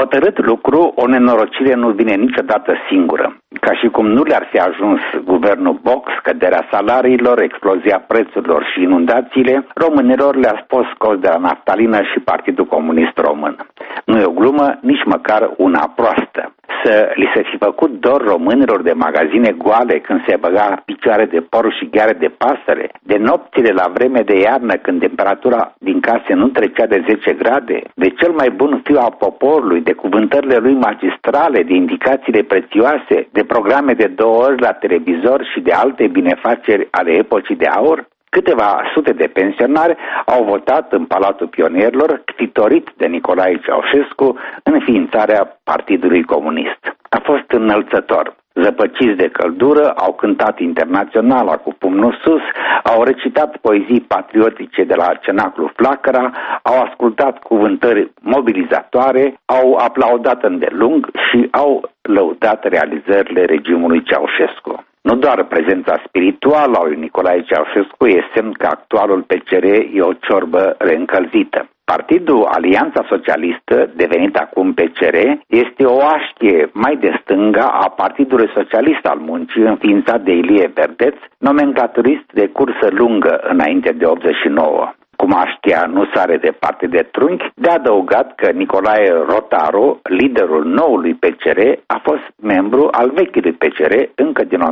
hotărât lucru, o nenorocire nu vine niciodată singură. Ca și cum nu le-ar fi ajuns guvernul Boc, scăderea salariilor, explozia prețurilor și inundațiile, românilor le-a fost scos de la naftalină și Partidul Comunist Român. Nu e o glumă, nici măcar una proastă. Să li se fi făcut dor românilor de magazine goale când se băga picioare de porc și gheare de pasăre, de nopțile la vreme de iarnă când temperatura din case nu trecea de 10 grade, de cel mai bun fiu al poporului, de cuvântările lui magistrale, de indicațiile prețioase, de programe de 2 ori la televizor și de alte binefaceri ale epocii de aur? Câteva sute de pensionari au votat în Palatul Pionierilor, ctitorit de Nicolae Ceaușescu, în înființarea Partidului Comunist. A fost înălțător. Zăpăciți de căldură, au cântat Internaționala cu pumnul sus, au recitat poezii patriotice de la Cenaclu Flacăra, au ascultat cuvântări mobilizatoare, au aplaudat îndelung și au lăudat realizările regimului Ceaușescu. Nu doar prezența spirituală a lui Nicolae Ceaușescu e semn că actualul PCR e o ciorbă reîncălzită. Partidul Alianța Socialistă, devenit acum PCR, este o așchie mai de stânga a Partidului Socialist al Muncii, înființat de Ilie Verdeț, nomenclaturist de cursă lungă înainte de 89. Cum așchia nu sare departe de trunchi, de adăugat că Nicolae Rotaru, liderul noului PCR, a fost membru al vechiului PCR încă din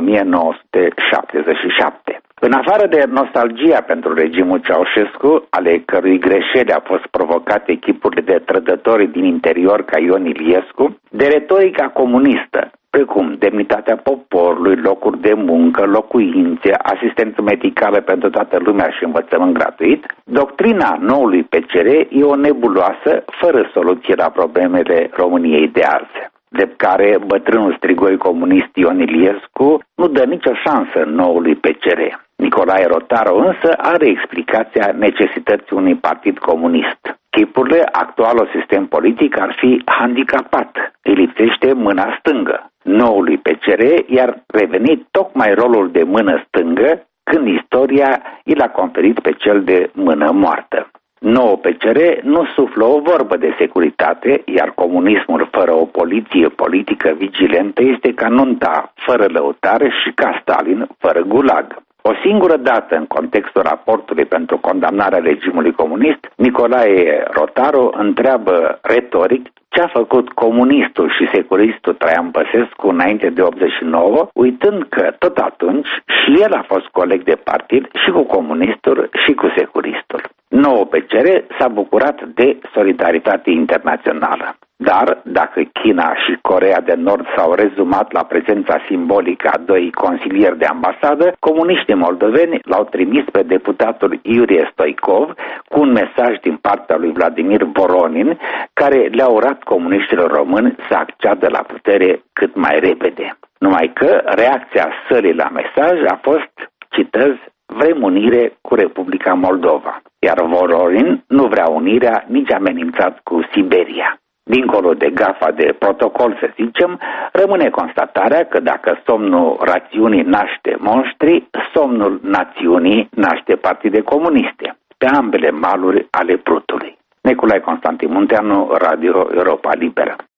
1977. În afară de nostalgia pentru regimul Ceaușescu, ale cărui greșeli au fost provocate echipurile de trădători din interior ca Ion Iliescu, de retorica comunistă, precum demnitatea poporului, locuri de muncă, locuințe, asistență medicală pentru toată lumea și învățământ gratuit, doctrina noului PCR e o nebuloasă fără soluție la problemele României de azi, de care bătrânul strigoi comunist Ion Iliescu nu dă nicio șansă noului PCR. Nicolae Rotaru însă are explicația necesității unui partid comunist. Chipurile actualul sistem politic ar fi handicapat, îi lipsește mâna stângă. Noului PCR i-ar reveni tocmai rolul de mână stângă când istoria i l-a conferit pe cel de mână moartă. Nouă PCR nu suflă o vorbă de securitate, iar comunismul fără o poliție politică vigilentă este ca nunta fără lăutare și ca Stalin fără gulag. O singură dată în contextul raportului pentru condamnarea regimului comunist, Nicolae Rotaru întreabă retoric ce a făcut comunistul și securistul Traian Băsescu înainte de 89, uitând că tot atunci și el a fost coleg de partid și cu comunistul și cu securistul. Nouă PCR s-a bucurat de solidaritate internațională. Dar, dacă China și Coreea de Nord s-au rezumat la prezența simbolică a 2 consilieri de ambasadă, comuniștii moldoveni l-au trimis pe deputatul Iurie Stoicov cu un mesaj din partea lui Vladimir Voronin, care le-a urat comuniștilor români să acceadă la putere cât mai repede. Numai că reacția sălii la mesaj a fost, citez, vrem unire cu Republica Moldova, iar Voronin nu vrea unirea nici amenințat cu Siberia. Dincolo de gafa de protocol, să zicem, rămâne constatarea că dacă somnul rațiunii naște monștri, somnul națiunii naște partide comuniste, pe ambele maluri ale Prutului. Nicolae Constantin Munteanu, Radio Europa Liberă.